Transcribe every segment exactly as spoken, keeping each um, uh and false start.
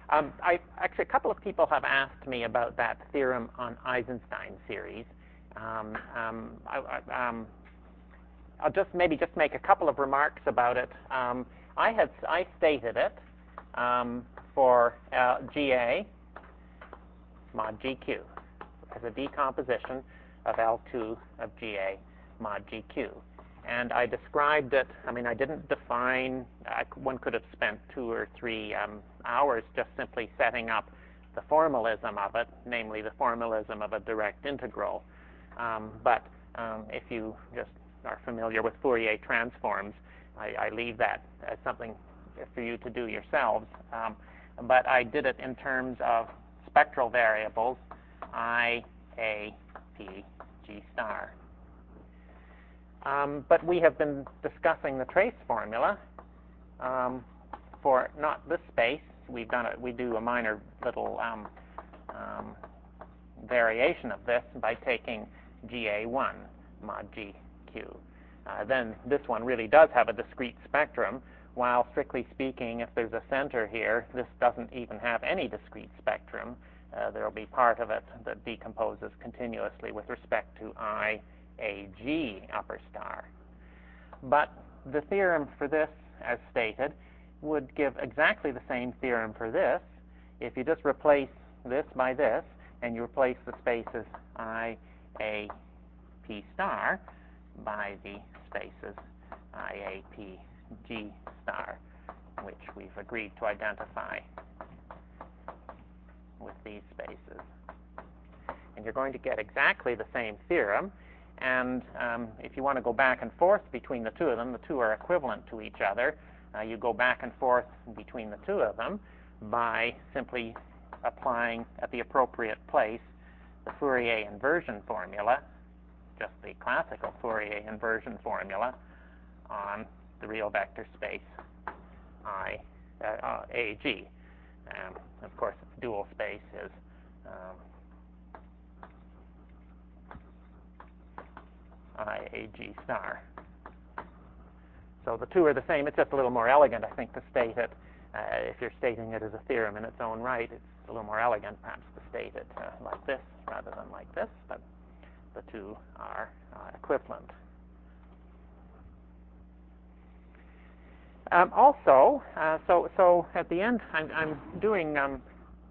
Um, I actually, a couple of people have asked me about that theorem on Eisenstein series. Um, um, I, I, um, I'll just maybe just make a couple of remarks about it. Um, I had I stated it um, for uh, G A mod G Q as a decomposition of L two of G A mod G Q. And I described it, I mean, I didn't define, uh, one could have spent two or three um, hours just simply setting up the formalism of it, namely the formalism of a direct integral. Um, but um, if you just are familiar with Fourier transforms, I, I leave that as something for you to do yourselves. Um, but I did it in terms of spectral variables, I, A, P, G star. Um, but we have been discussing the trace formula um, for not this space. We've done it. We do a minor little um, um, variation of this by taking G A one mod G Q. Uh, then this one really does have a discrete spectrum, while strictly speaking, if there's a center here, this doesn't even have any discrete spectrum. Uh, there will be part of it that decomposes continuously with respect to I, A, G upper star. But the theorem for this, as stated, would give exactly the same theorem for this if you just replace this by this, and you replace the spaces I, A, P star by the spaces I, A, P, G star, which we've agreed to identify with these spaces. And you're going to get exactly the same theorem. And um, if you want to go back and forth between the two of them, the two are equivalent to each other. Uh, you go back and forth between the two of them by simply applying at the appropriate place the Fourier inversion formula, just the classical Fourier inversion formula, on the real vector space I, uh, uh, A, G. Um, of course, its dual space is um, I, A, G star. So the two are the same. It's just a little more elegant, I think, to state it. Uh, if you're stating it as a theorem in its own right, it's a little more elegant, perhaps, to state it uh, like this rather than like this, but the two are uh, equivalent. Um, also, uh, so so at the end, I'm, I'm doing um,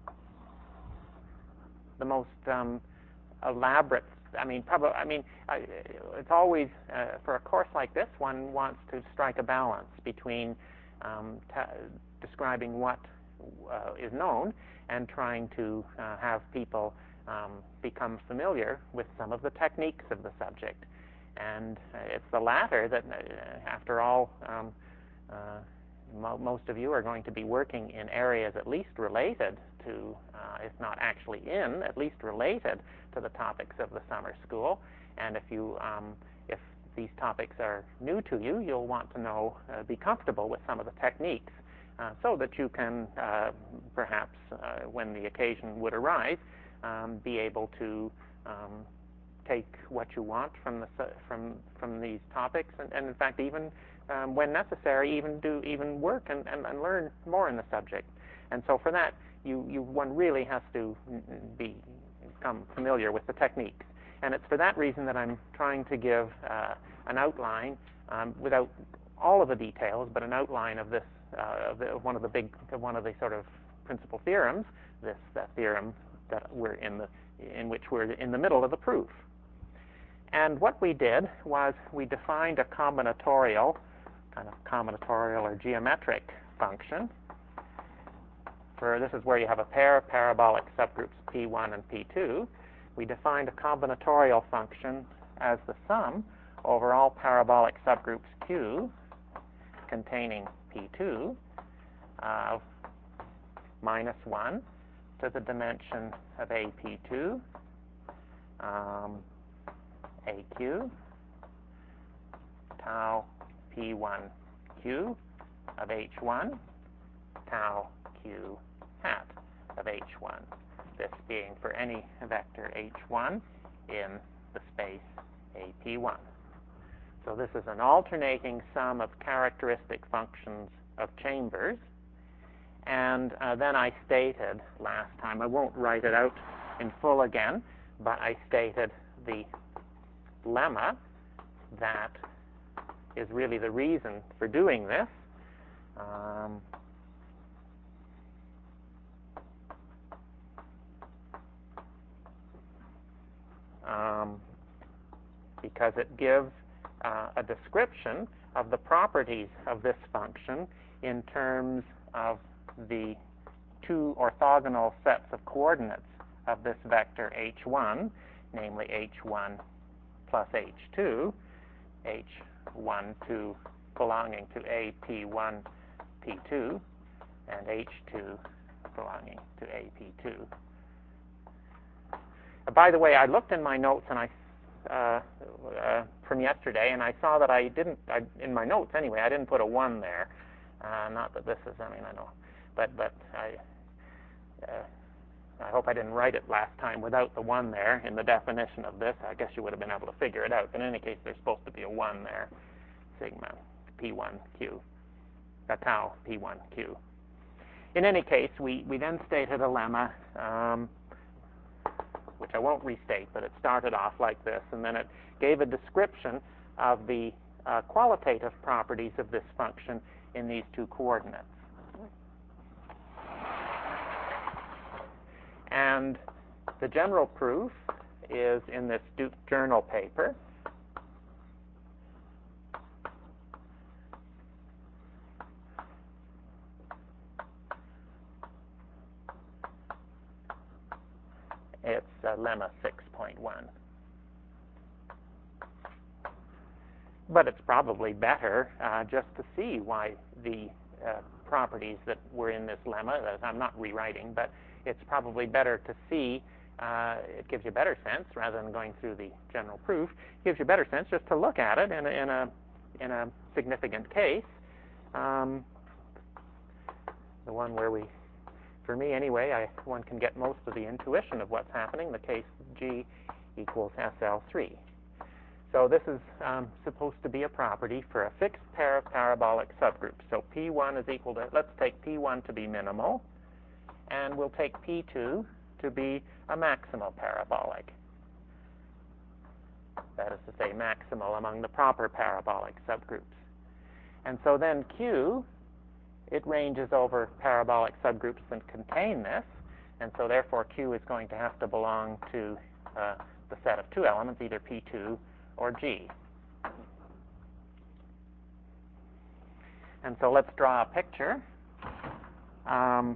the most um, elaborate. I mean, probably. I mean, I, it's always uh, for a course like this, one wants to strike a balance between um, describing what uh, is known and trying to uh, have people um, become familiar with some of the techniques of the subject. And uh, it's the latter that, uh, after all. Um, Uh, mo most of you are going to be working in areas at least related to, uh, if not actually in, at least related to the topics of the summer school. And if you, um, if these topics are new to you, you'll want to know, uh, be comfortable with some of the techniques, uh, so that you can, uh, perhaps, uh, when the occasion would arise, um, be able to um, take what you want from the from from these topics, and, and in fact, even Um, when necessary, even do even work and, and, and learn more in the subject. And so for that, you, you one really has to be become familiar with the techniques. And it's for that reason that I'm trying to give uh, an outline, um, without all of the details, but an outline of this, uh, of, the, of one of the big, one of the sort of principal theorems. This that theorem that we're in the, in which we're in the middle of the proof. And what we did was we defined a combinatorial. kind of combinatorial or geometric function. For this is where you have a pair of parabolic subgroups P one and P two. We defined a combinatorial function as the sum over all parabolic subgroups Q containing P two of minus one to the dimension of A P two, um, A Q, tau P one Q of H one, tau Q hat of H one, this being for any vector H one in the space A P one. So this is an alternating sum of characteristic functions of chambers, And uh, then I stated last time, I won't write it out in full again, but I stated the lemma that is really the reason for doing this. Um, um, because it gives uh, a description of the properties of this function in terms of the two orthogonal sets of coordinates of this vector h one, namely h one plus h two, h one, two belonging to A P one, P two, and h two belonging to A P two. Uh, by the way, I looked in my notes and I uh, uh, from yesterday, and I saw that I didn't, I, in my notes anyway, I didn't put a one there. Uh, not that this is, I mean, I know, but but I uh, I hope I didn't write it last time without the one there in the definition of this. I guess you would have been able to figure it out. But in any case, there's supposed to be a one there, sigma P one Q, a tau P one Q. In any case, we, we then stated a lemma, um, which I won't restate, but it started off like this, and then it gave a description of the uh, qualitative properties of this function in these two coordinates. And the general proof is in this Duke Journal paper. It's uh, lemma six point one. But it's probably better uh, just to see why the uh, properties that were in this lemma, that I'm not rewriting, but it's probably better to see, uh, it gives you a better sense, rather than going through the general proof, it gives you a better sense just to look at it in a, in a, in a significant case. Um, the one where we, for me anyway, I, one can get most of the intuition of what's happening, the case G equals S L three. So this is um, supposed to be a property for a fixed pair of parabolic subgroups. So P one is equal to, let's take P one to be minimal, and we'll take P two to be a maximal parabolic. That is to say, maximal among the proper parabolic subgroups. And so then Q, it ranges over parabolic subgroups that contain this, and so therefore Q is going to have to belong to uh, the set of two elements, either P two or G. And so let's draw a picture. Um,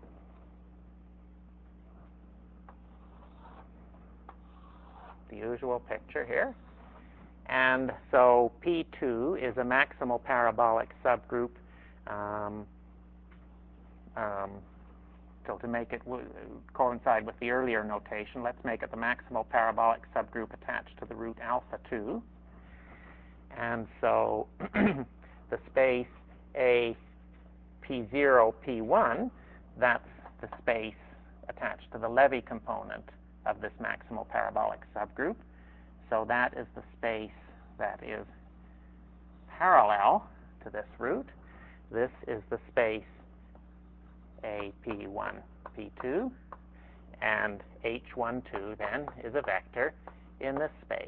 the usual picture here. And so P two is a maximal parabolic subgroup. Um, um, so to make it w coincide with the earlier notation, let's make it the maximal parabolic subgroup attached to the root alpha two. And so the space A P zero, P one, that's the space attached to the Levy component of this maximal parabolic subgroup. So that is the space that is parallel to this root. This is the space A P one, P two, and H one two then is a vector in this space.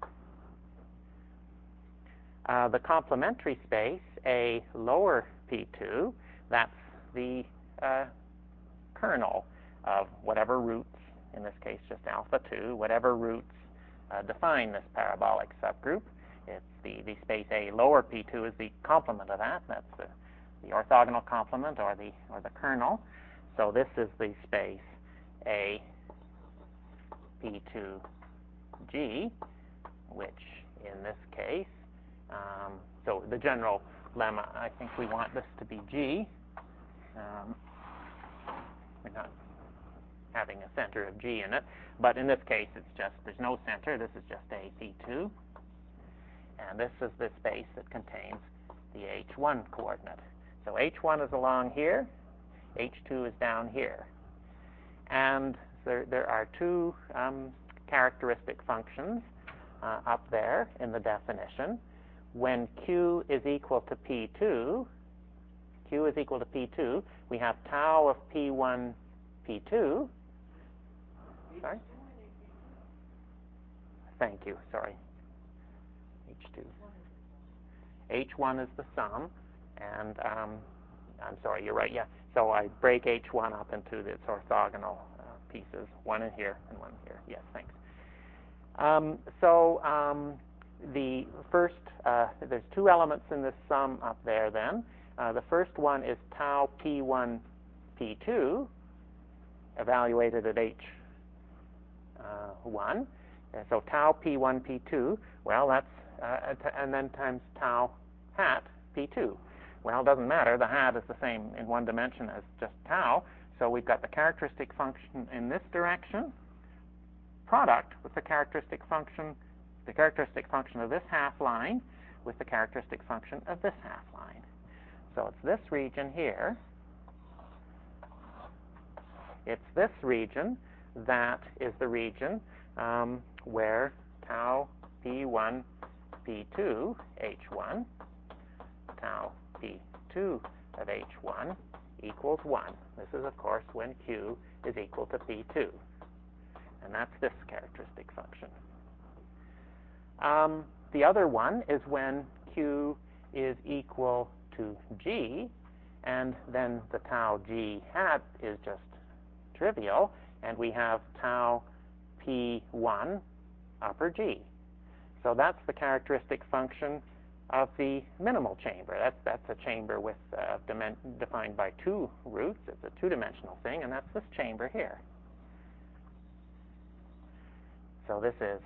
Uh, the complementary space, A lower P two, that's the uh, kernel of whatever roots, in this case just alpha two, whatever roots uh, define this parabolic subgroup. It's the, the space A lower P two is the complement of that. That's the, the orthogonal complement, or the, or the kernel. So this is the space A P two G, which in this case, um, so the general lemma, I think we want this to be G. Um, we're not having a center of G in it, but in this case it's just, there's no center, this is just A P two. And this is the space that contains the H one coordinate. So H one is along here, H two is down here. And there, there are two um, characteristic functions uh, up there in the definition. When Q is equal to P two, Q is equal to P two, we have tau of P one, P two. Sorry? Thank you, sorry. H two. H one is the sum, and um, I'm sorry, you're right, yeah. So I break H one up into its orthogonal uh, pieces, one in here and one here. Yes, thanks. Um, so um, the first, uh, there's two elements in this sum up there then. Uh, the first one is tau P one, P two, evaluated at H one. Uh, so tau P one, P two, well, that's, uh, and then times tau hat P two. Well, it doesn't matter. The hat is the same in one dimension as just tau. So we've got the characteristic function in this direction, product with the characteristic function, the characteristic function of this half line with the characteristic function of this half line. So it's this region here. It's this region that is the region um, where tau P one, P two, H one, tau P two of H one equals one. This is, of course, when Q is equal to P two. And that's this characteristic function. Um, the other one is when Q is equal to G, and then the tau G hat is just trivial, and we have tau P one upper G. So that's the characteristic function of the minimal chamber. That's, that's a chamber with uh, defined by two roots. It's a two-dimensional thing, and that's this chamber here. So this is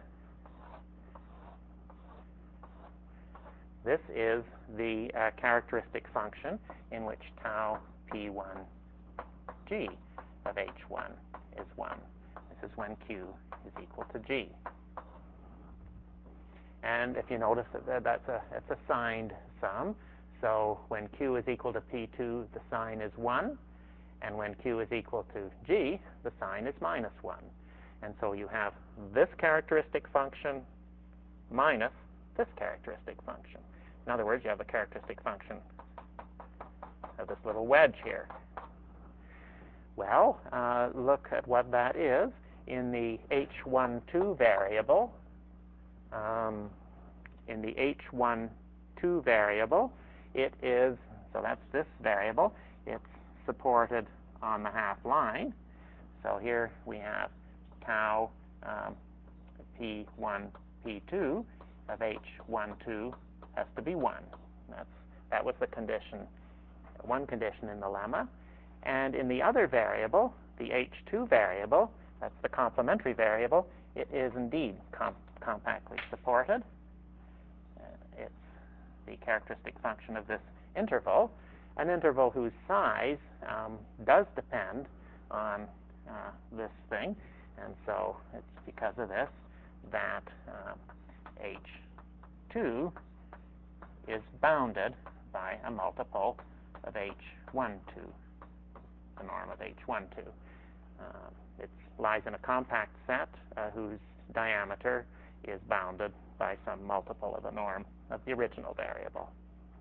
this is the uh, characteristic function in which tau P one G of H one is one. This is when Q is equal to G. And if you notice that that's a, it's a signed sum, so when Q is equal to P two, the sign is one, and when Q is equal to G, the sign is minus one. And so you have this characteristic function minus this characteristic function. In other words, you have a characteristic function of this little wedge here. Well, uh, look at what that is in the H one two variable. Um, in the H one two variable, it is, so that's this variable, it's supported on the half line. So here we have tau um, P one, P two of H one two has to be one. That's, that was the condition, one condition in the lemma. And in the other variable, the H two variable, that's the complementary variable, it is indeed com compactly supported. Uh, it's the characteristic function of this interval, an interval whose size um, does depend on uh, this thing, and so it's because of this that uh, H two is bounded by a multiple of H one two, the norm of H one two. Uh, it lies in a compact set uh, whose diameter is bounded by some multiple of the norm of the original variable.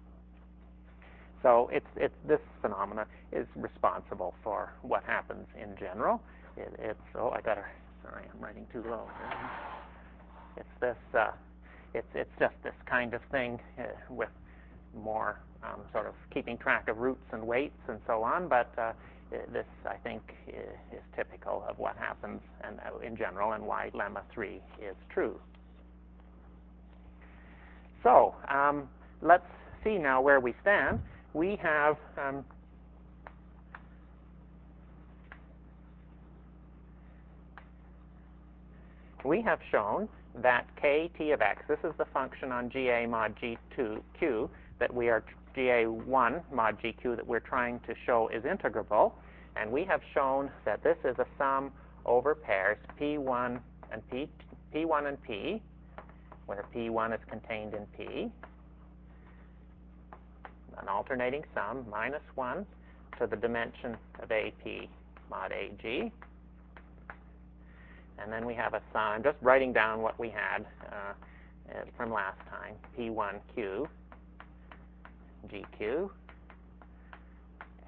So it's, it's, this phenomena is responsible for what happens in general. It, it's, oh, I gotta, sorry, I'm writing too low. It's this, uh, it's, it's just this kind of thing uh, with more um, sort of keeping track of roots and weights and so on, but uh, this, I think, is typical of what happens and, uh, in general, and why lemma three is true. So um, let's see now where we stand. We have um, we have shown that k t of x, this is the function on G A mod G two Q that we are G A one mod G Q that we're trying to show is integrable, and we have shown that this is a sum over pairs P one and P, P one and P, where P one is contained in P, an alternating sum minus one to the dimension of A P mod A G. And then we have a sum, I'm just writing down what we had uh, from last time, P one Q, G Q,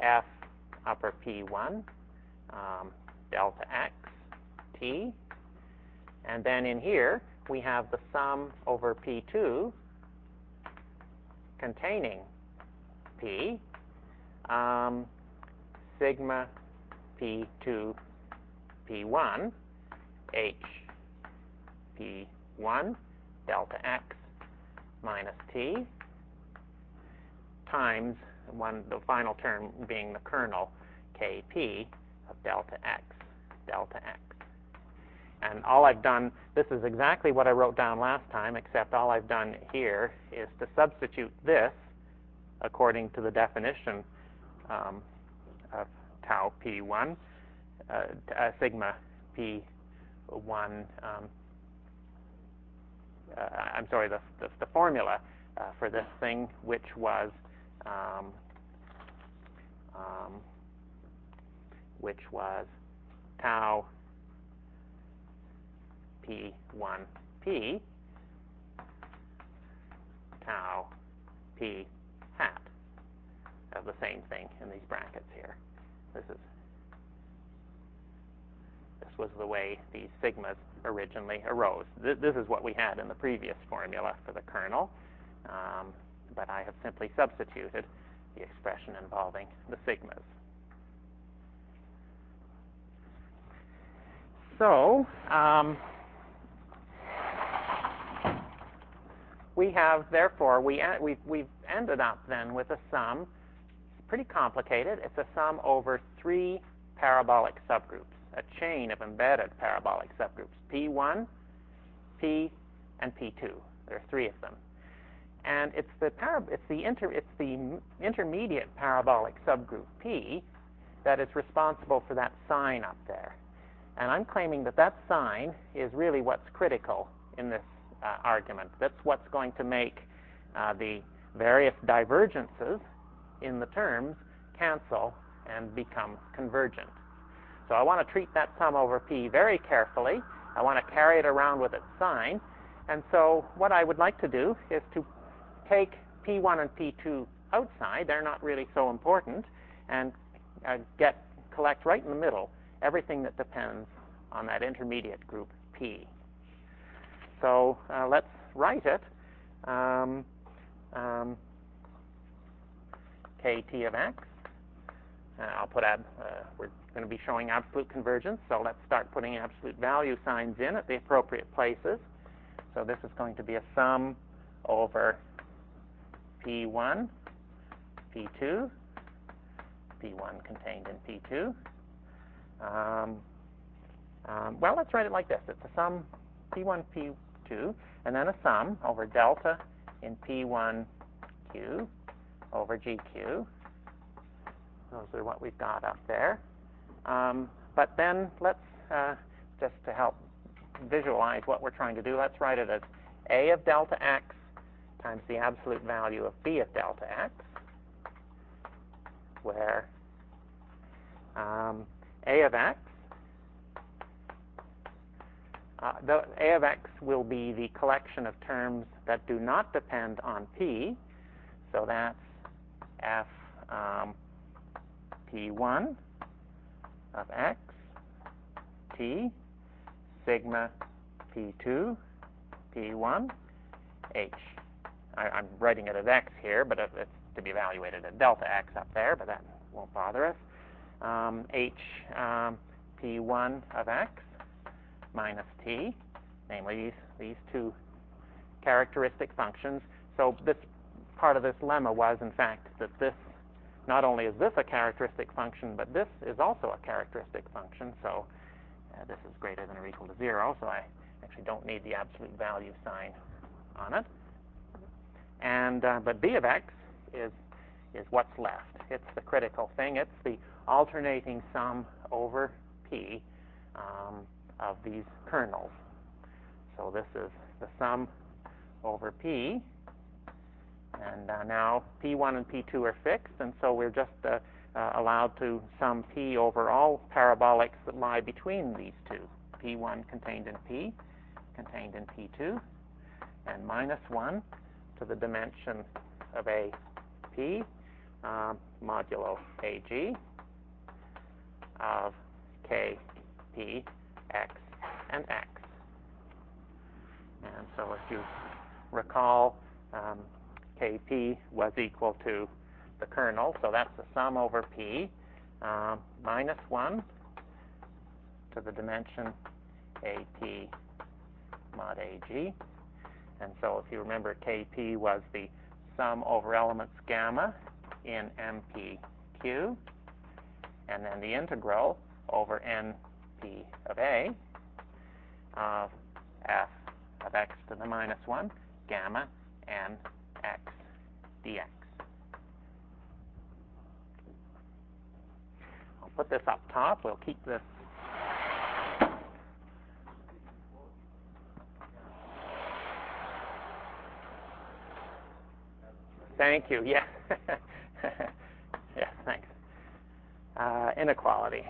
f upper P one um, delta x t. And then in here, we have the sum over P two containing P, um, sigma P two P one H P one delta x minus T times one, the final term being the kernel K P of delta x delta x. And all I've done, this is exactly what I wrote down last time, except all I've done here is to substitute this according to the definition um, of tau P one, uh, uh, sigma P one, um, uh, I'm sorry, the, the, the formula uh, for this thing, which was um, um, which was tau P one P tau P hat of the same thing in these brackets here. This is this was the way these sigmas originally arose. Th this is what we had in the previous formula for the kernel, um, but I have simply substituted the expression involving the sigmas. So um, we have, therefore, we en we've, we've ended up then with a sum. It's pretty complicated. It's a sum over three parabolic subgroups, a chain of embedded parabolic subgroups, P one, P, and P two. There are three of them. And it's the, para it's the, inter it's the intermediate parabolic subgroup P that is responsible for that sign up there. And I'm claiming that that sign is really what's critical in this uh, argument. That's what's going to make uh, the various divergences in the terms cancel and become convergent. So I want to treat that sum over P very carefully. I want to carry it around with its sign. And so what I would like to do is to take P one and P two outside. They're not really so important. And uh, get collect right in the middle everything that depends on that intermediate group P. So uh, let's write it. Um, um, Kt of x. Uh, I'll put ab, uh, we're going to be showing absolute convergence, so let's start putting absolute value signs in at the appropriate places. So this is going to be a sum over P one, P two, P one contained in P two. Um, um, well, let's write it like this. It's a sum P one, P two, and then a sum over delta in P one Q over G Q. Those are what we've got up there. Um, but then let's, uh, just to help visualize what we're trying to do, let's write it as A of delta x times the absolute value of B of delta x, where um, A of x, uh, the A of x will be the collection of terms that do not depend on P, so that's F um, P one of x, T, sigma P two, P one, H. I, I'm writing it as x here, but it's to be evaluated at delta x up there, but that won't bother us. Um, H um, P one of x minus T, namely these, these two characteristic functions. So this part of this lemma was, in fact, that this, not only is this a characteristic function, but this is also a characteristic function. So uh, this is greater than or equal to zero, so I actually don't need the absolute value sign on it. And uh, but B of x is is what's left. It's the critical thing. It's the alternating sum over P um, of these kernels. So this is the sum over P. And uh, now P one and P two are fixed, and so we're just uh, uh, allowed to sum P over all parabolics that lie between these two. P one contained in P, contained in P two, and minus one to the dimension of A P, um, modulo A G of K, P, X, and X. And so if you recall, um, K P was equal to the kernel, so that's the sum over P um, minus one to the dimension A P mod A G. And so if you remember, K P was the sum over elements gamma in M P Q, and then the integral over N P of A of F of X to the minus one gamma N X dx. I'll put this up top. We'll keep this. Thank you. Yes. Yes, thanks. Uh, inequality.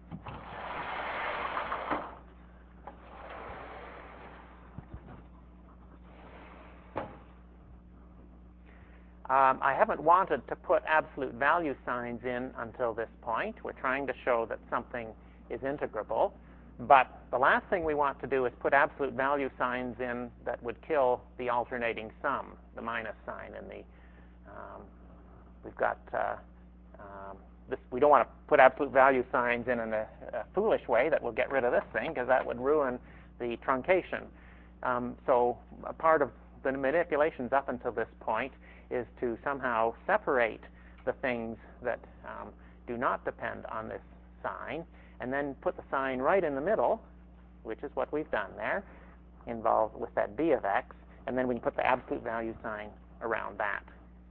Um, I haven't wanted to put absolute value signs in until this point. We're trying to show that something is integrable. But the last thing we want to do is put absolute value signs in that would kill the alternating sum, the minus sign in the Um, we've got uh, um, this. We don't want to put absolute value signs in in a, a foolish way that will get rid of this thing, because that would ruin the truncation. Um, so a part of the manipulations up until this point is to somehow separate the things that um, do not depend on this sign, and then put the sign right in the middle, which is what we've done there, involved with that b of x, and then we can put the absolute value sign around that.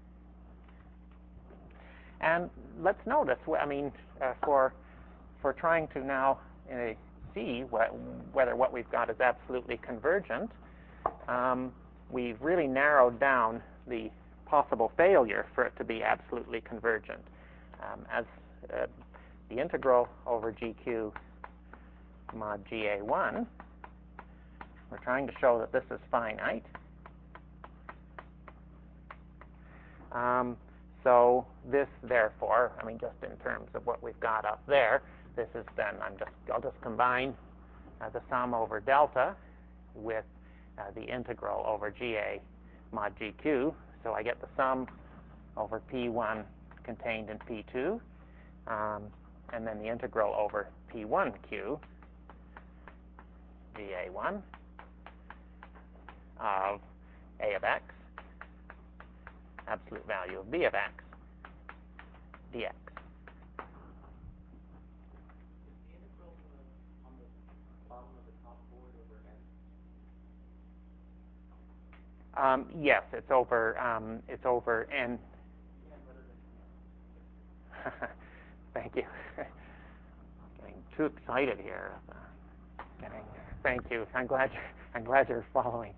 And let's notice, I mean, uh, for for trying to now uh, see what, whether what we've got is absolutely convergent, um, we've really narrowed down the possible failure for it to be absolutely convergent. Um, as uh, the integral over G Q mod G A one, we're trying to show that this is finite. Um, So this, therefore, I mean, just in terms of what we've got up there, this is then, I'm just, I'll just combine uh, the sum over delta with uh, the integral over G A mod G Q. So I get the sum over P one contained in P two, um, and then the integral over P one Q, G A one, of A of X, absolute value of b of x dx. Is the integral uh, on the bottom of the top board over n? Um, yes, it's over. Um, it's over n. Yeah, better than Thank you. Getting too excited here. Getting. Thank you. I'm glad. You're, I'm glad you're following.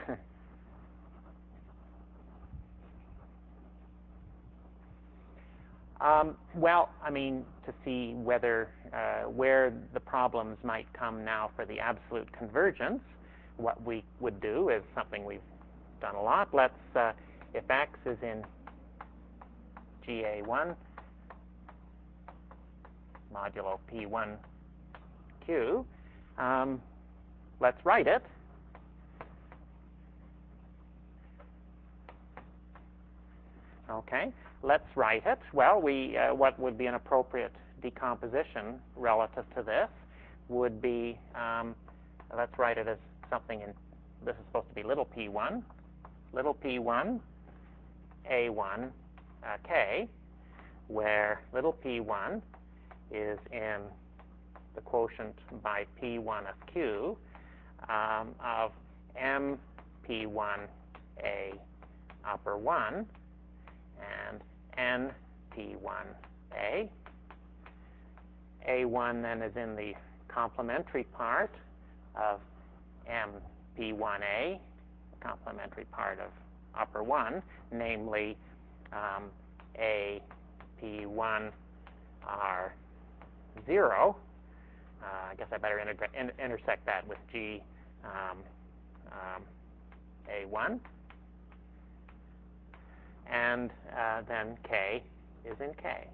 Um, well, I mean, to see whether uh, where the problems might come now for the absolute convergence, what we would do is something we've done a lot. Let's, uh, if x is in G A one modulo P one Q, um, let's write it. Okay, let's write it. Well, we uh, what would be an appropriate decomposition relative to this would be, um, let's write it as something in, this is supposed to be little p one, little p one, A one, uh, K, where little p one is in the quotient by P one of Q um, of M P one A upper one, and N P one A. A one then is in the complementary part of M P one A, complementary part of upper one, namely um, A P one R zero. Uh, I guess I better inter in intersect that with G um, um, A one. And uh, then K is in K.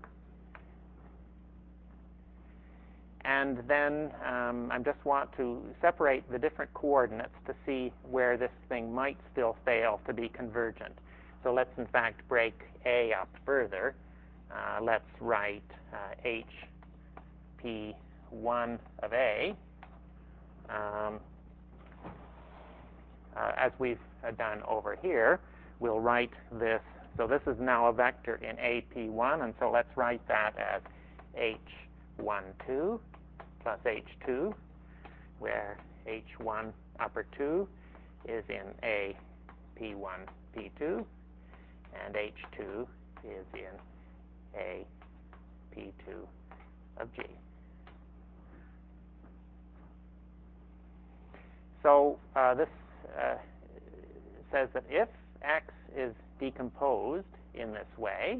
And then um, I just want to separate the different coordinates to see where this thing might still fail to be convergent. So let's in fact break A up further. Uh, let's write uh, H P one of A um, uh, as we've uh, done over here. We'll write this. So this is now a vector in A P one, and so let's write that as H one two plus H two, where H one upper two is in A P one P two, and H two is in A P two of G. So uh, this uh, says that if X is decomposed in this way,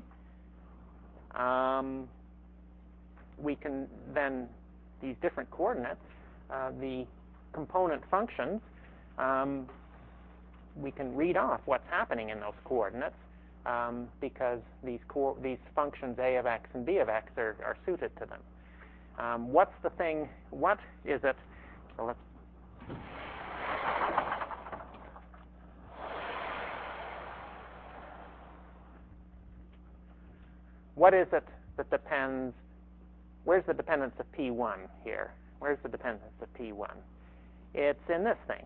um, we can then, these different coordinates, uh, the component functions, um, we can read off what's happening in those coordinates um, because these, co these functions A of X and B of X are, are suited to them. Um, what's the thing, what is it, so let's what is it that depends, where's the dependence of P one here? Where's the dependence of P one? It's in this thing.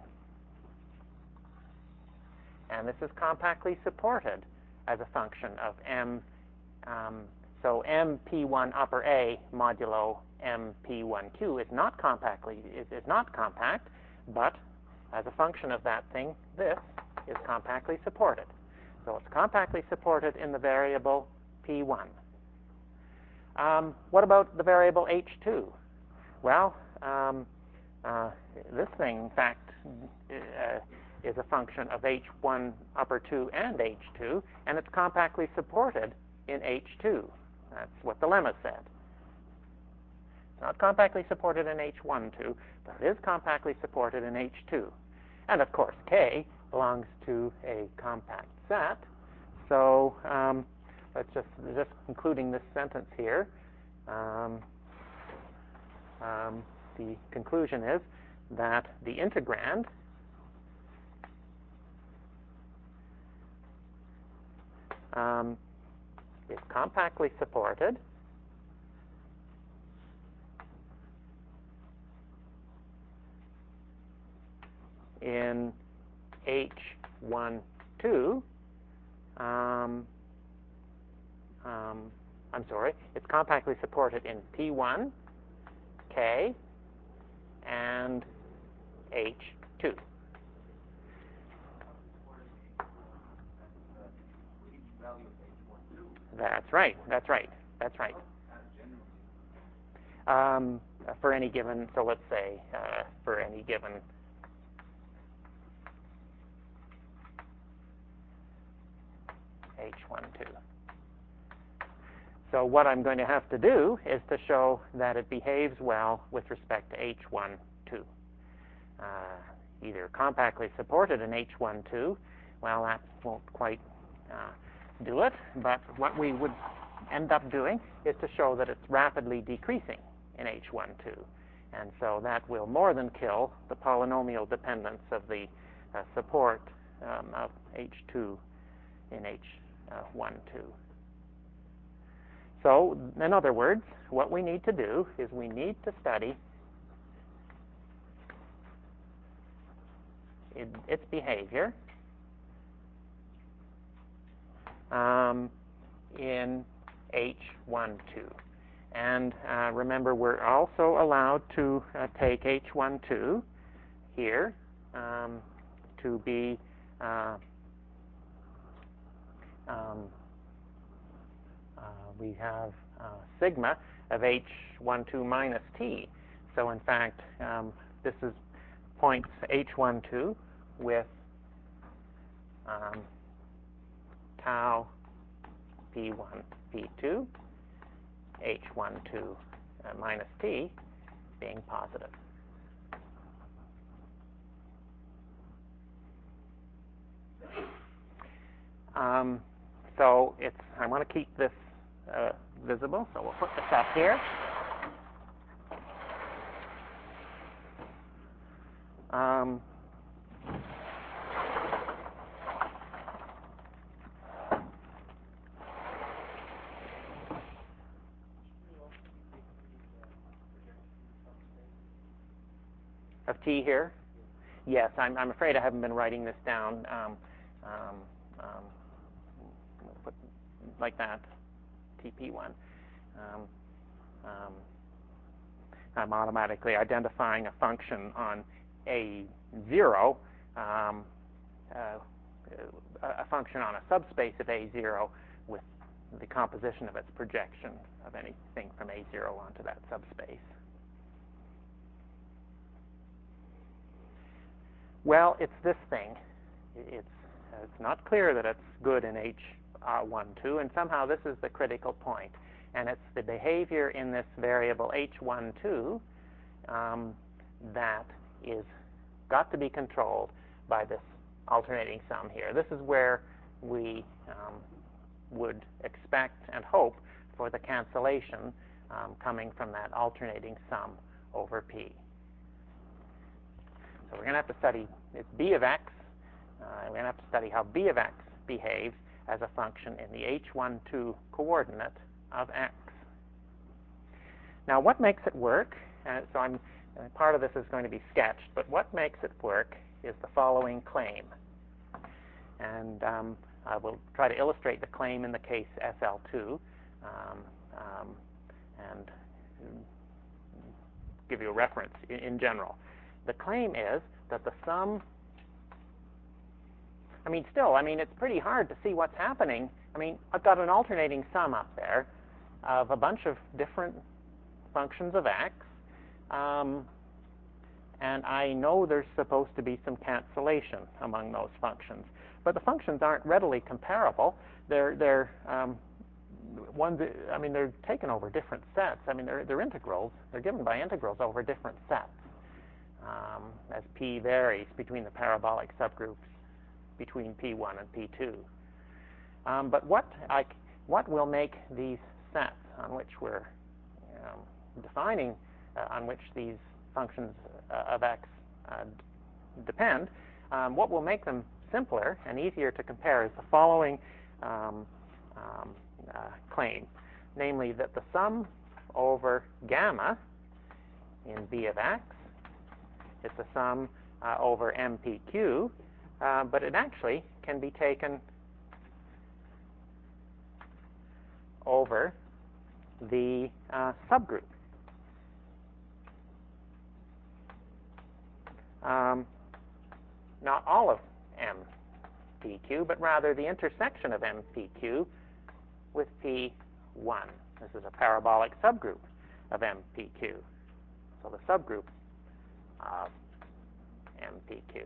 And this is compactly supported as a function of M. Um, so M P one upper A modulo M P one Q is not compactly is, is not compact, but as a function of that thing, this is compactly supported. So it's compactly supported in the variable P one. Um, what about the variable H two? Well, um, uh, this thing, in fact, uh, is a function of H one upper two and H two, and it's compactly supported in H two. That's what the lemma said. It's not compactly supported in H one two, but it is compactly supported in H two. And of course, K belongs to a compact set. So um, let's just, just concluding this sentence here. Um, um, the conclusion is that the integrand um, is compactly supported in H one two. Um, um, I'm sorry, it's compactly supported in P one, K, and H two. That's right, that's right, that's right. Um, for any given, so let's say uh, for any given H one two. So what I'm going to have to do is to show that it behaves well with respect to H one two. Uh, either compactly supported in H one two, well, that won't quite uh, do it, but what we would end up doing is to show that it's rapidly decreasing in H one two. And so that will more than kill the polynomial dependence of the uh, support um, of H two in H one two. So, in other words, what we need to do is we need to study it, its behavior um, in H one two. And uh, remember, we're also allowed to uh, take H one two here um, to be uh, um, uh, we have uh, sigma of H one two minus T. So in fact, um, this is points H one two with um, tau P one P two, H one two uh, minus T being positive. Um, so it's, I want to keep this uh, visible, so we'll put this up here. Um, of T here? Yes, I'm, I'm afraid I haven't been writing this down um, um, um, put like that, T P one. Um, um, I'm automatically identifying a function on A zero, um, uh, a function on a subspace of A zero with the composition of its projection of anything from A zero onto that subspace. Well, it's this thing. It's, it's not clear that it's good in H one two, and somehow this is the critical point. And it's the behavior in this variable H one two um, that is got to be controlled by this alternating sum here. This is where we um, would expect and hope for the cancellation um, coming from that alternating sum over P. So we're going to have to study it's B of x. Uh, we're going to have to study how B of x behaves as a function in the H one two coordinate of x. Now, what makes it work? Uh, so I'm, uh, part of this is going to be sketched, but what makes it work is the following claim. And um, I will try to illustrate the claim in the case S L two um, um, and give you a reference in, in general. The claim is that the sum, I mean, still, I mean, it's pretty hard to see what's happening. I mean, I've got an alternating sum up there of a bunch of different functions of x, um, and I know there's supposed to be some cancellation among those functions. But the functions aren't readily comparable. They're, they're um, ones, I mean, they're taken over different sets. I mean, they're, they're integrals. They're given by integrals over different sets. Um, as P varies between the parabolic subgroups between P one and P two. Um, but what, I, what will make these sets on which we're um, defining, uh, on which these functions uh, of x uh, depend, um, what will make them simpler and easier to compare is the following um, um, uh, claim, namely that the sum over gamma in B of x is the sum uh, over M P Q, uh, but it actually can be taken over the uh, subgroup. Um, not all of M P Q, but rather the intersection of M P Q with P one. This is a parabolic subgroup of M P Q. So the subgroup of M P Q.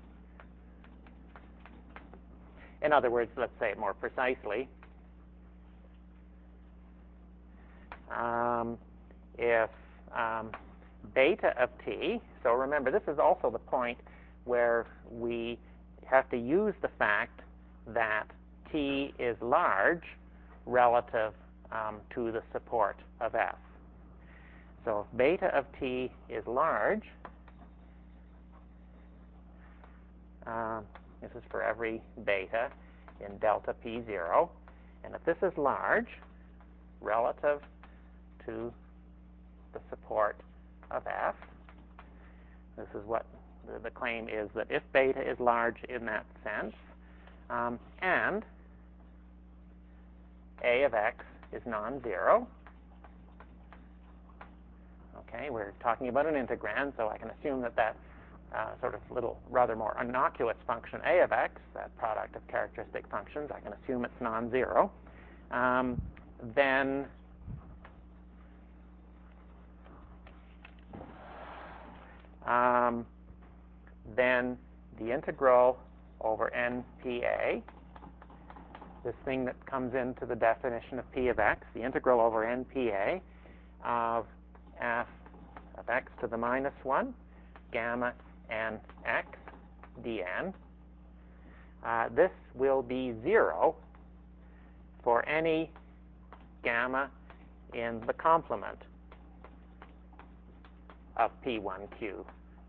In other words, let's say it more precisely. Um, if um, beta of t, so remember this is also the point where we have to use the fact that t is large relative um, to the support of f. So if beta of t is large, uh, this is for every beta in delta p zero, and if this is large relative to the support of f, this is what the, the claim is, that if beta is large in that sense, um, and a of x is non-zero. Okay, we're talking about an integrand, so I can assume that that uh, sort of little, rather more innocuous function a of x, that product of characteristic functions, I can assume it's non-zero. Um, then um, then the integral over N P A, this thing that comes into the definition of P of x, the integral over N P A of f of x to the minus one, gamma n x dn. Uh, this will be zero for any gamma in the complement of P one Q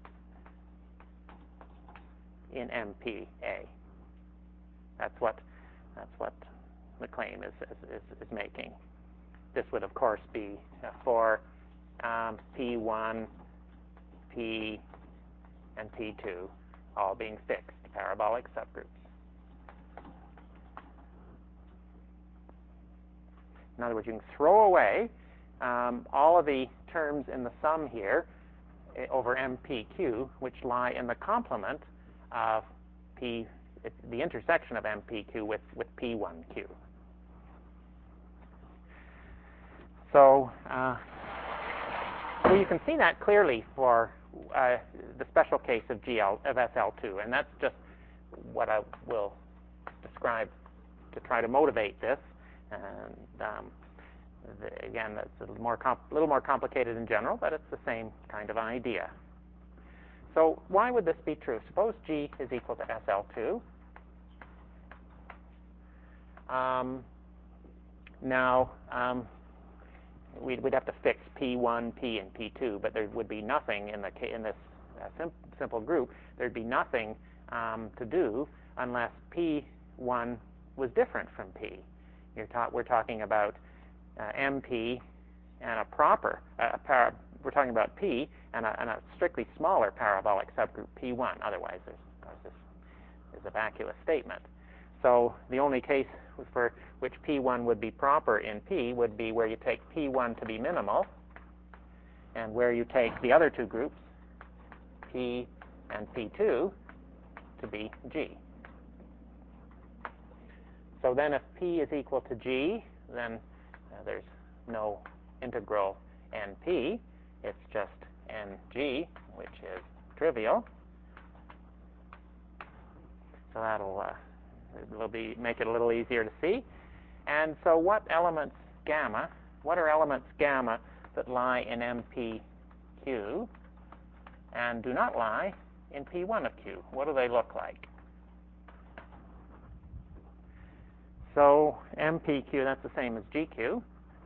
in M P A. That's what that's what the claim is is, is making. This would, of course, be uh, for um, P one, P, and P two, all being fixed parabolic subgroups. In other words, you can throw away um, all of the terms in the sum here uh, over M P Q, which lie in the complement of P, the intersection of M P Q with, with P one Q. So, uh, well, you can see that clearly for uh, the special case of G L of S L two, and that's just what I will describe to try to motivate this. And um, the, again, it's a little more, little more complicated in general, but it's the same kind of idea. So why would this be true? Suppose G is equal to S L two. Um, now, um, we'd, we'd have to fix P one, P, and P two, but there would be nothing in, the, in this uh, sim simple group. There'd be nothing um, to do unless P one was different from P. You're ta we're talking about uh, M P and a proper, uh, para we're talking about P and a, and a strictly smaller parabolic subgroup P one. Otherwise, there's, there's, there's a vacuous statement. So the only case for which P one would be proper in P would be where you take P one to be minimal and where you take the other two groups, P and P two, to be G. So then if P is equal to G, then uh, there's no integral N P. It's just N G, which is trivial. So that'll uh, it'll be make it a little easier to see. And so what elements gamma, what are elements gamma that lie in M P Q and do not lie in P one of Q? What do they look like? So M P Q, that's the same as G Q.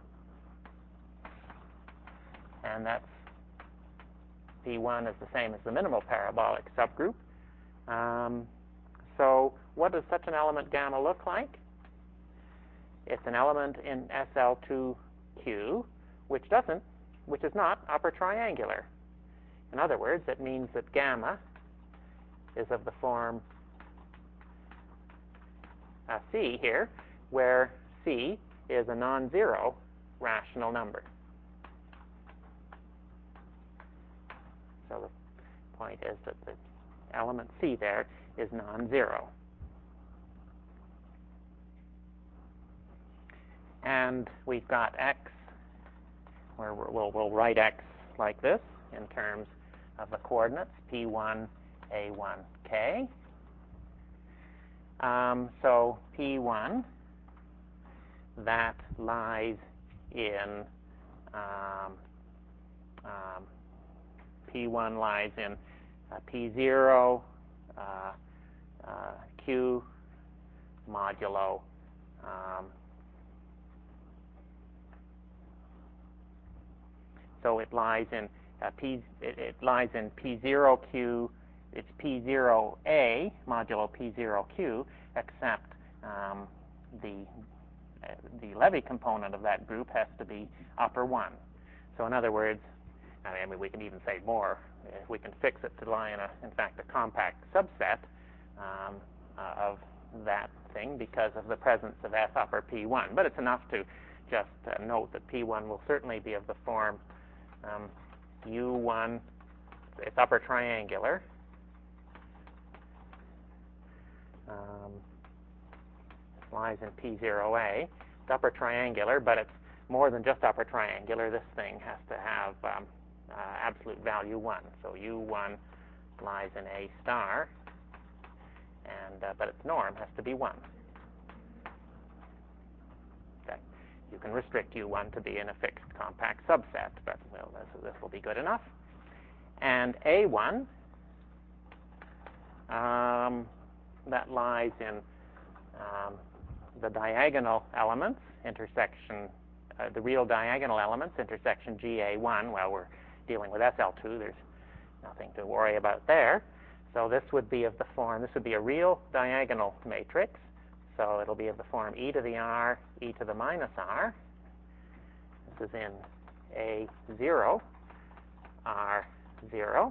And that's P one is the same as the minimal parabolic subgroup. Um, so what does such an element gamma look like? It's an element in S L two Q, which doesn't, which is not upper triangular. In other words, it means that gamma is of the form uh, C here, where C is a non-zero rational number. So the point is that the element C there is non-zero. And we've got X, where we'll, we'll write X like this in terms of the coordinates P one, A one, K. Um, so P one, that lies in um, um, P one lies in uh, P zero, uh, uh, Q modulo um, so it lies in uh, P it, it lies in P zero Q. It's P zero A modulo P zero Q, except um, the uh, the Levy component of that group has to be upper one. So in other words, I mean, we can even say more. If we can fix it to lie in, a, in fact, a compact subset um, uh, of that thing because of the presence of F upper P one. But it's enough to just uh, note that P one will certainly be of the form um, U one, it's upper triangular. Um, lies in P zero A. It's upper triangular, but it's more than just upper triangular. This thing has to have um, uh, absolute value one. So U one lies in A star, and uh, but its norm has to be one. Okay. You can restrict U one to be in a fixed compact subset, but well, this, this will be good enough. And A one, um, that lies in um, the diagonal elements, intersection uh, the real diagonal elements, intersection G A one, well, we're dealing with S L two. There's nothing to worry about there. So this would be of the form, this would be a real diagonal matrix. So it'll be of the form e to the r, e to the minus r. This is in A zero, R zero.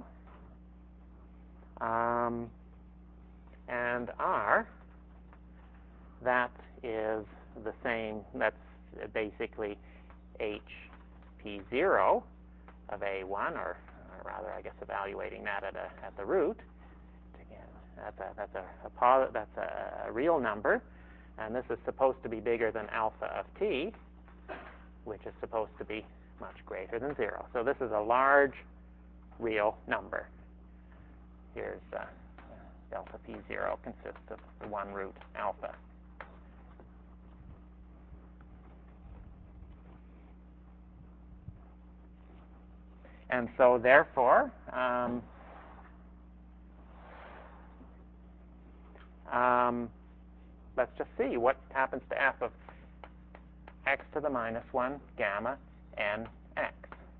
Um, and R, that is the same, that's basically H P zero of A one, or, or rather, I guess, evaluating that at, a, at the root. Again, that's a, that's a, a, that's a, a real number, and this is supposed to be bigger than alpha of t, which is supposed to be much greater than zero. So this is a large real number. Here's uh, delta P zero consists of the one root alpha. And so therefore, um, um, let's just see what happens to f of x to the minus one gamma n x.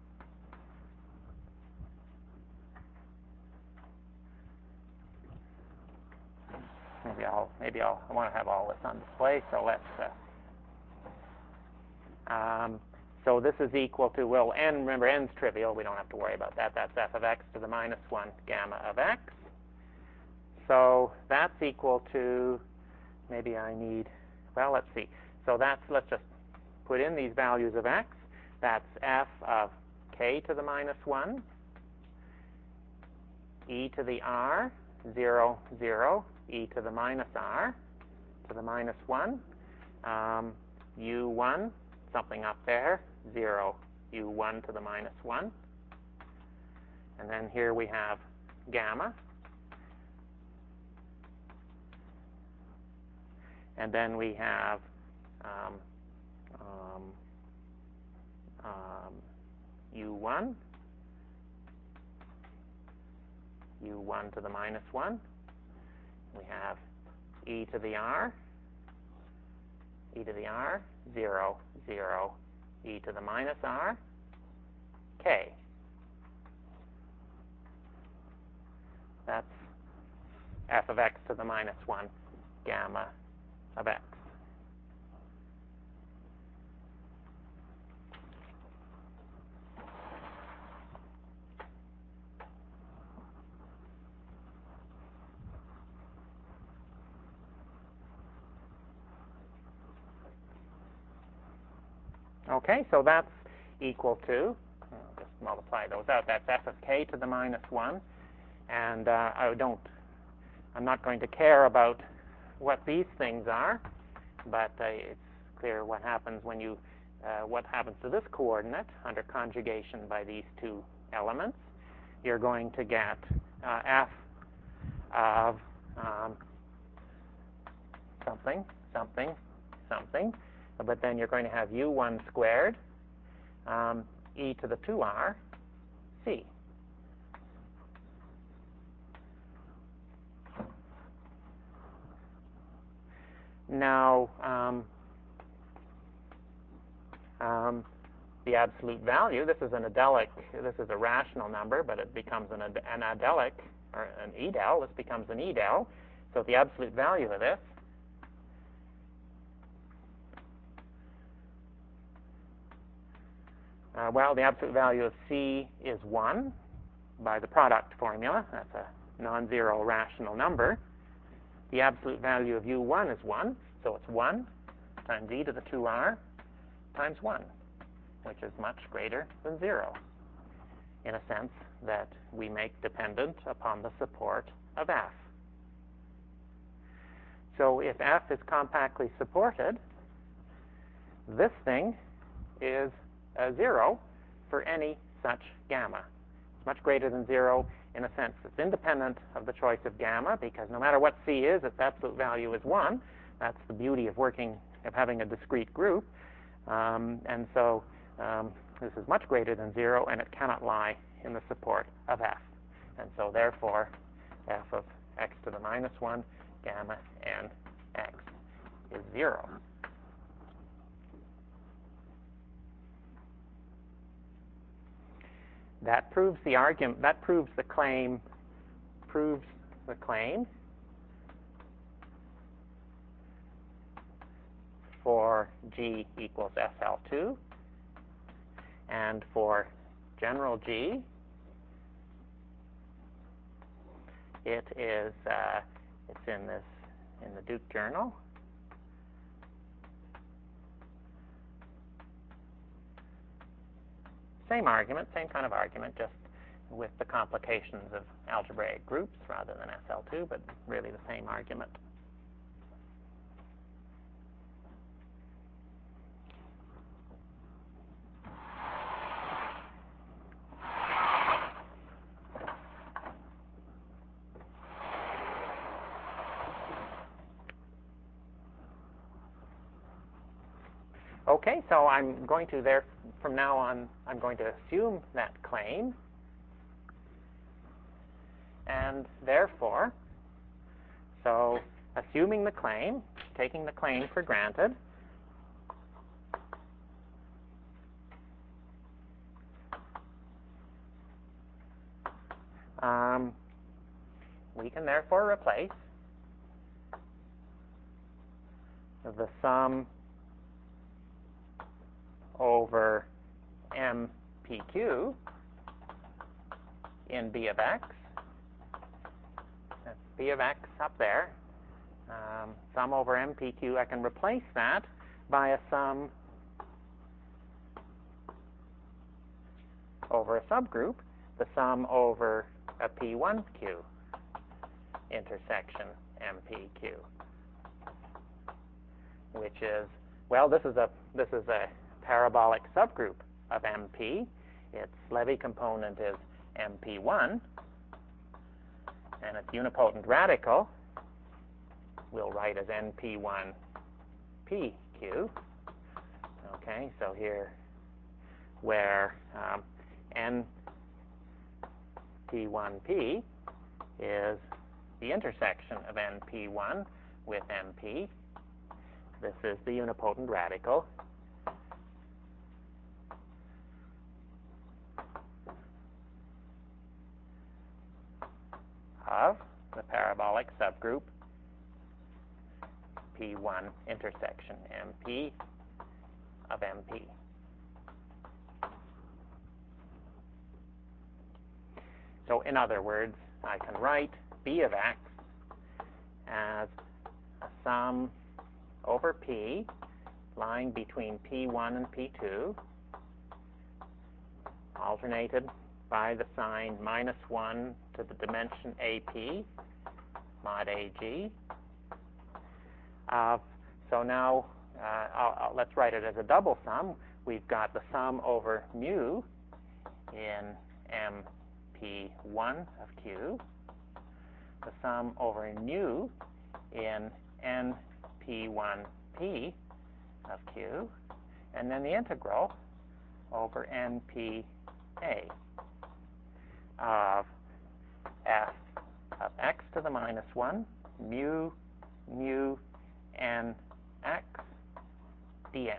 Maybe I'll maybe I'll I want to have all this on display. So let's. Uh, um, so this is equal to, well, n. Remember, n's trivial. We don't have to worry about that. That's f of x to the minus one gamma of x. So that's equal to. Maybe I need. Well, let's see. So that's let's just put in these values of x. That's f of k to the minus one, e to the r, zero, zero, e to the minus r, to the minus one, um, u one, something up there, zero, u one to the minus one. And then here we have gamma. And then we have um, um, um, u one, u one to the minus one. We have e to the r, e to the r, zero, zero, e to the minus r, k. That's f of x to the minus one gamma of x. Okay, so that's equal to, I'll just multiply those out, that's f of k to the minus one. And uh, I don't, I'm not going to care about what these things are, but uh, it's clear what happens when you, uh, what happens to this coordinate under conjugation by these two elements. You're going to get uh, f of um, something, something, something, but then you're going to have u one squared, um, e to the two r, c. Now, um, um, the absolute value, this is an adelic, this is a rational number, but it becomes an, ad an adelic, or an edel, this becomes an edel. So the absolute value of this Uh, well, the absolute value of c is one by the product formula. That's a non-zero rational number. The absolute value of u one is one, so it's one times e to the two r times one, which is much greater than zero, in a sense that we make dependent upon the support of f. So if f is compactly supported, this thing is a zero for any such gamma. It's much greater than zero in a sense it's independent of the choice of gamma, because no matter what c is, its absolute value is one. That's the beauty of working, of having a discrete group. Um, and so um, this is much greater than zero, and it cannot lie in the support of f. And so therefore, f of x to the minus one gamma n x is zero. that proves the argument, that proves the claim, proves the claim for G equals S L two, and for general G, it is, uh, it's in this, in the Duke Journal. Same argument, same kind of argument, just with the complications of algebraic groups rather than S L two, but really the same argument. Okay, so I'm going to there, from now on, I'm going to assume that claim. And therefore, so assuming the claim, taking the claim for granted, um, we can therefore replace the sum over M P Q in B of X. That's B of X up there. Um, sum over M P Q, I can replace that by a sum over a subgroup, the sum over a P one Q intersection M P Q, which is, well, this is a this is a parabolic subgroup of M P. Its Levy component is M P one, and its unipotent radical we'll write as N P one P Q. Okay, so here where um, N P one P is the intersection of N P one with M P. This is the unipotent radical of the parabolic subgroup P one intersection M P of M P. So in other words, I can write B of X as a sum over P lying between P one and P two, alternated by the sign minus one to the dimension A P mod A G. Uh, so now uh, I'll, I'll, let's write it as a double sum. We've got the sum over mu in M P one of Q, the sum over nu in N P one P of Q, and then the integral over N P A of f of x to the minus one mu mu n x dn.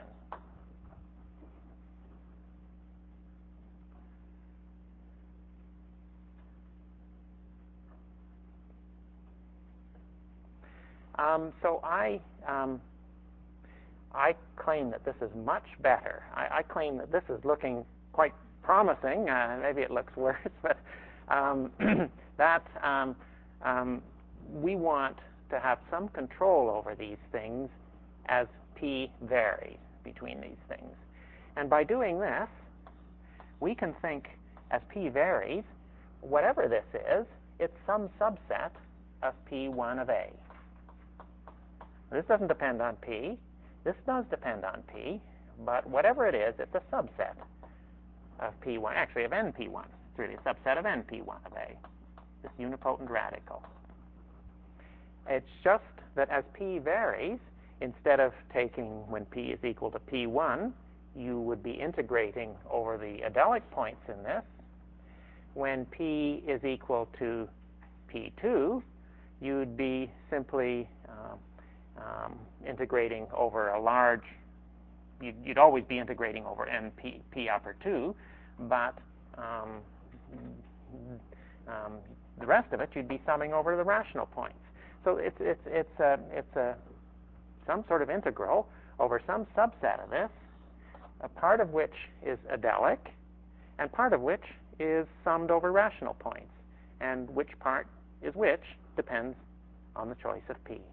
Um, so I um, I claim that this is much better. I, I claim that this is looking quite promising. Uh, maybe it looks worse, but um, that um, um, we want to have some control over these things as P varies between these things. And by doing this, we can think as P varies, whatever this is, it's some subset of P one of A. This doesn't depend on P. This does depend on P, but whatever it is, it's a subset of P one, actually of N P one. It's really a subset of N P one of A, this unipotent radical. It's just that as P varies, instead of taking when P is equal to P one, you would be integrating over the adelic points in this. When P is equal to P two, you'd be simply um, um, integrating over a large, you'd, you'd always be integrating over N P, P upper two, but um, um, the rest of it you'd be summing over the rational points. So it's it's it's a it's a some sort of integral over some subset of this, a part of which is adelic, and part of which is summed over rational points, and which part is which depends on the choice of P.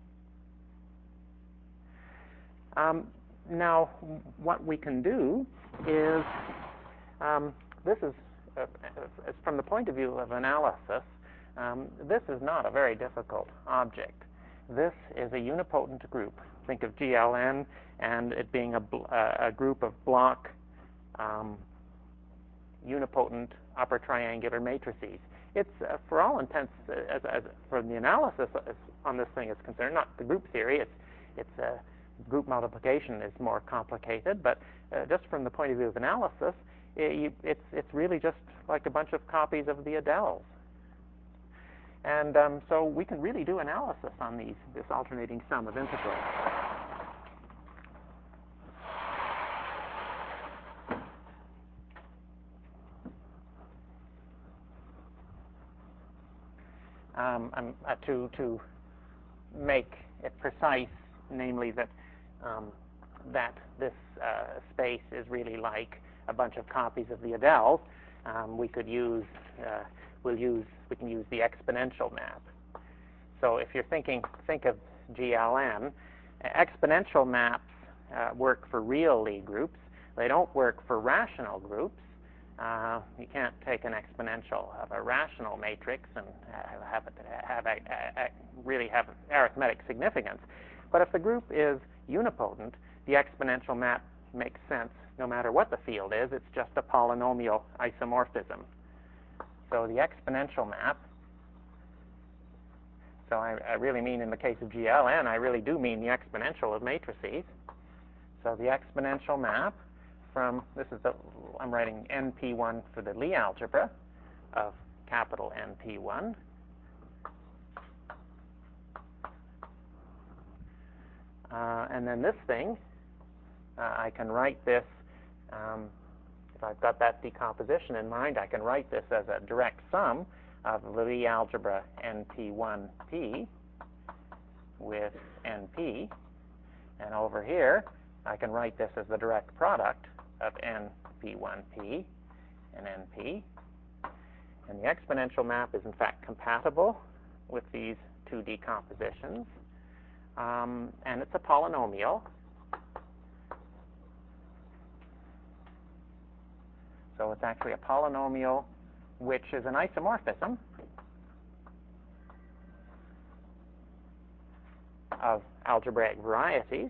Um, now, what we can do is, um, this is, uh, uh, from the point of view of analysis, um, this is not a very difficult object. This is a unipotent group. Think of G L N and it being a, uh, a group of block um, unipotent upper triangular matrices. It's, uh, for all intents, uh, as, as for the analysis on this thing is concerned, not the group theory, it's, it's uh, group multiplication is more complicated, but uh, just from the point of view of analysis, it, you, it's, it's really just like a bunch of copies of the Adels. And um, so we can really do analysis on these, this alternating sum of integrals. Um, um, uh, to, to make it precise, namely that um, that this uh, space is really like a bunch of copies of the Adels, um, we could use uh, we'll use we can use the exponential map. So if you're thinking think of G L N, exponential maps uh, work for real Lie groups. They don't work for rational groups. Uh, you can't take an exponential of a rational matrix and uh, have it have a, a, a really have arithmetic significance. But if the group is unipotent, the exponential map makes sense no matter what the field is. It's just a polynomial isomorphism. So the exponential map, so I, I really mean in the case of G L N, I really do mean the exponential of matrices. So the exponential map from, this is the, I'm writing N P one for the Lie algebra of capital N P one. Uh, and then this thing, uh, I can write this, um, if I've got that decomposition in mind, I can write this as a direct sum of the Lie algebra N P one P with N P. And over here, I can write this as the direct product of N P one P and N P. And the exponential map is in fact compatible with these two decompositions. Um, and it's a polynomial. So it's actually a polynomial which is an isomorphism of algebraic varieties.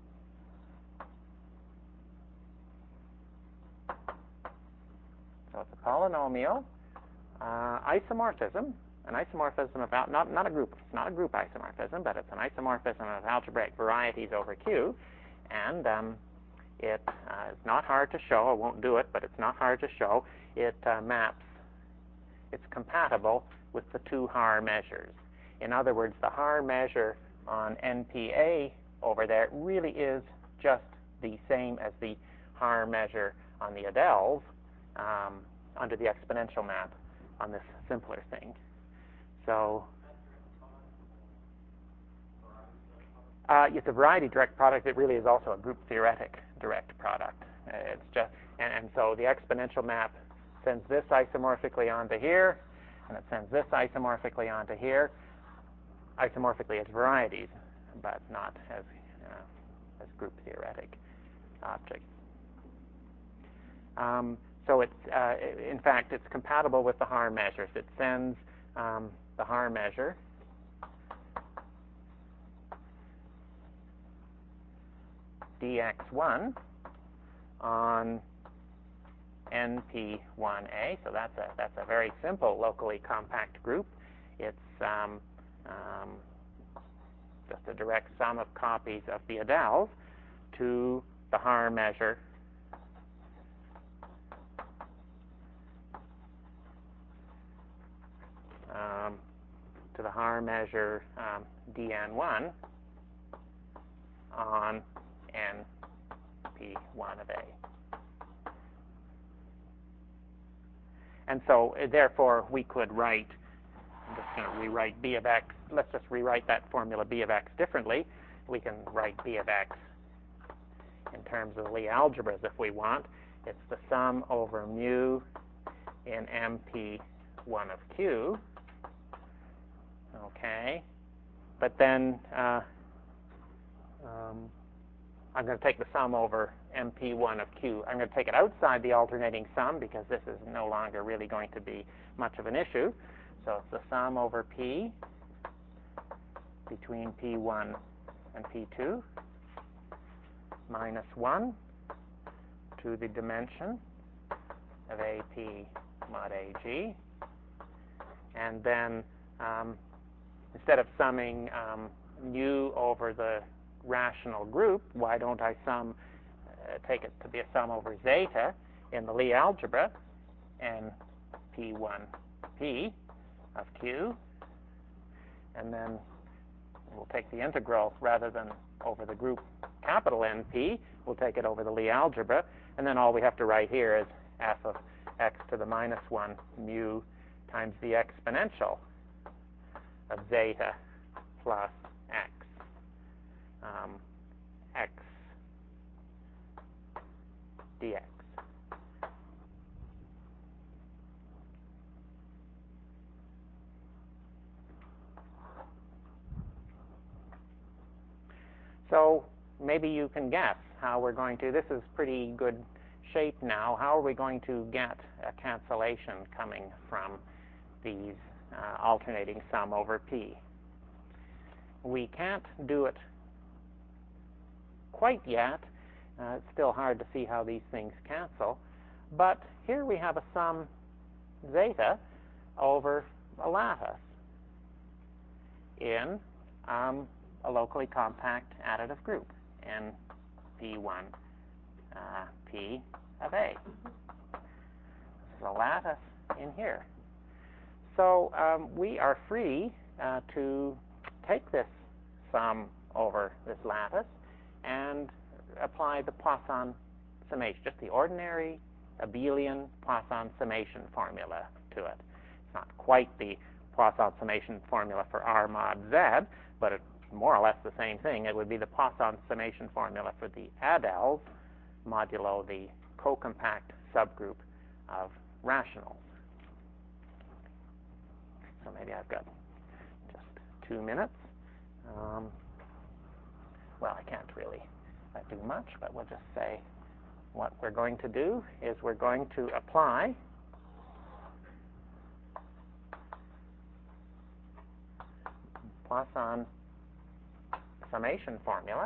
So it's a polynomial uh, isomorphism, an isomorphism of, not, not a group, it's not a group isomorphism, but it's an isomorphism of algebraic varieties over Q, and um, it uh, is not hard to show, I won't do it, but it's not hard to show, it uh, maps, it's compatible with the two Haar measures. In other words, the Haar measure on N P A over there really is just the same as the Haar measure on the Adels um, under the exponential map on this simpler thing. So uh, it's a variety direct product. It really is also a group theoretic direct product. Uh, it's just and, and so the exponential map sends this isomorphically onto here, and it sends this isomorphically onto here. Isomorphically, it's varieties, but not as uh, as group theoretic objects. Um, so it's uh, in fact it's compatible with the Haar measures. It sends um, the Haar measure d x one on N P one A. So that's a that's a very simple locally compact group. It's um, um, just a direct sum of copies of the Adels to the Haar measure um, to the Haar measure um, d n one on N P one of A. And so, uh, therefore, we could write, I'm just going to rewrite b of x. Let's just rewrite that formula b of x differently. We can write b of x in terms of Lie algebras if we want. It's the sum over mu in M P one of Q. Okay. But then uh, um, I'm going to take the sum over M P one of Q. I'm going to take it outside the alternating sum because this is no longer really going to be much of an issue. So it's the sum over P between P one and P two minus one to the dimension of A P mod A G. And then um, instead of summing um, mu over the rational group, why don't I sum, uh, take it to be a sum over zeta in the Lie algebra, and P one P of Q, and then we'll take the integral rather than over the group capital N P, we'll take it over the Lie algebra, and then all we have to write here is f of x to the minus one mu times the exponential of zeta plus x. Um, x dx. So maybe you can guess how we're going to, this is pretty good shape now, how are we going to get a cancellation coming from these uh, alternating sum over P? We can't do it quite yet. Uh, it's still hard to see how these things cancel. But here we have a sum zeta over a lattice in um, a locally compact additive group, N P one uh, P of A. This is a lattice in here. So um, we are free uh, to take this sum over this lattice and apply the Poisson summation, just the ordinary abelian Poisson summation formula to it. It's not quite the Poisson summation formula for R mod Z, but it's more or less the same thing. It would be the Poisson summation formula for the adels modulo the co-compact subgroup of rationals. So maybe I've got just two minutes. Um, well, I can't really uh, do much, but we'll just say what we're going to do is we're going to apply Poisson summation formula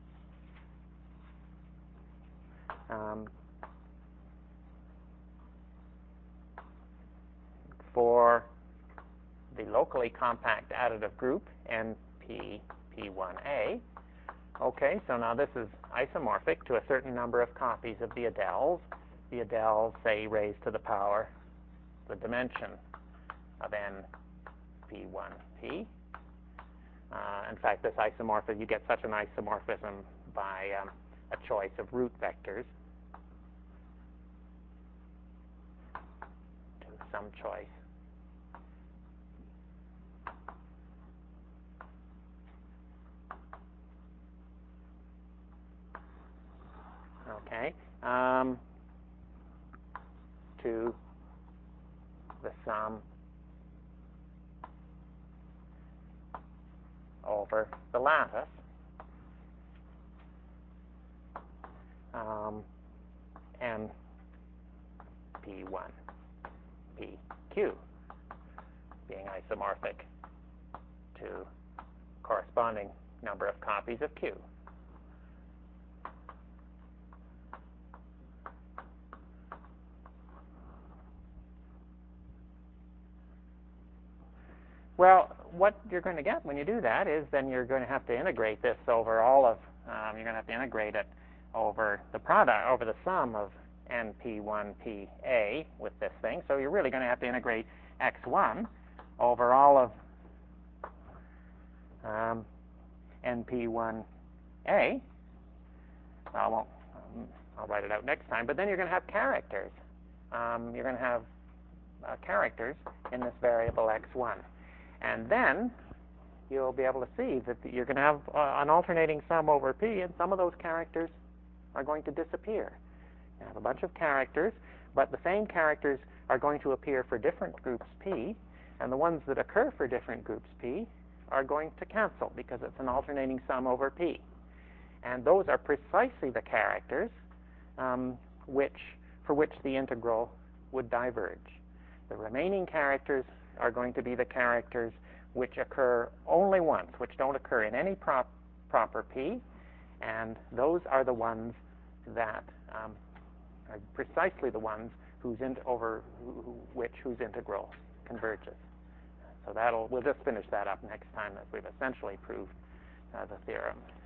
um, for the locally compact additive group N P P one A. Okay, so now this is isomorphic to a certain number of copies of the adels. The adels, say, raised to the power, the dimension of N P one P. Uh, in fact, this isomorphism, you get such an isomorphism by um, a choice of root vectors to some choice. Okay, um, to the sum over the lattice um, N P one P Q being isomorphic to corresponding number of copies of Q. Well, what you're going to get when you do that is then you're going to have to integrate this over all of, um, you're going to have to integrate it over the product, over the sum of N P one P A with this thing. So you're really going to have to integrate x one over all of um, N P one A. I won't, um, I'll write it out next time, but then you're going to have characters. Um, you're going to have uh, characters in this variable x one. And then you'll be able to see that you're going to have uh, an alternating sum over p, and some of those characters are going to disappear. You have a bunch of characters, but the same characters are going to appear for different groups p, and the ones that occur for different groups p are going to cancel because it's an alternating sum over p. And those are precisely the characters um, which, for which the integral would diverge. The remaining characters are going to be the characters which occur only once, which don't occur in any prop, proper p, and those are the ones that um, are precisely the ones whose in, over who, which whose integral converges. So that'll we'll just finish that up next time, as we've essentially proved uh, the theorem.